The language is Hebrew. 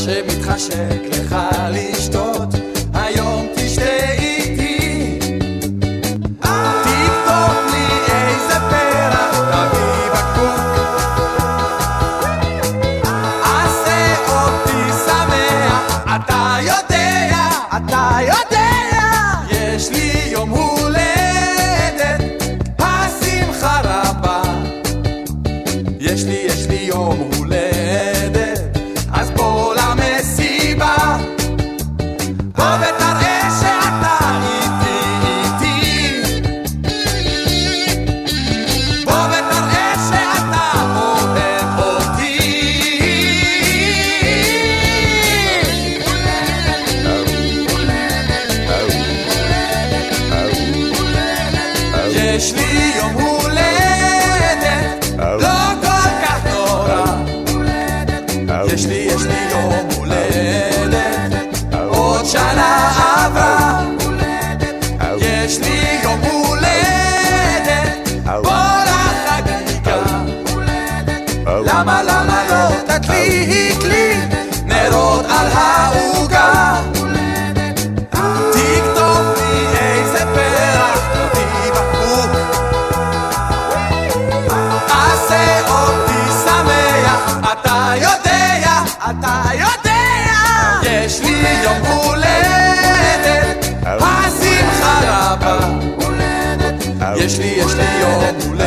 שמתחשק לך לשתות, היום תשתה איתי. תכתוב לי איזה פרח, תביא בקבוק, עשה אותי שמח. אתה יודע, אתה יודע, יש לי יום הולדת, השמחה רבה. יש לי יום הולדת, אז בוא למסיבה, בוא ותראה שאתה איתי, בוא ותראה שאתה אוהב אותי. יש לי יום הולדת, לא כל כך נורא. יש לי יום הולדת, עוד שנה עברה. יש לי יום הולדת, בוא לחגיגה. למה לא תדליק לי נרות על העוגה? תכתוב לי איזה פרח, תביא בקבוק, עשה אותי שמח. אתה יודע, אתה יודע, יש לי יום הולדת, השמחה רבה. יש לי יום הולדת.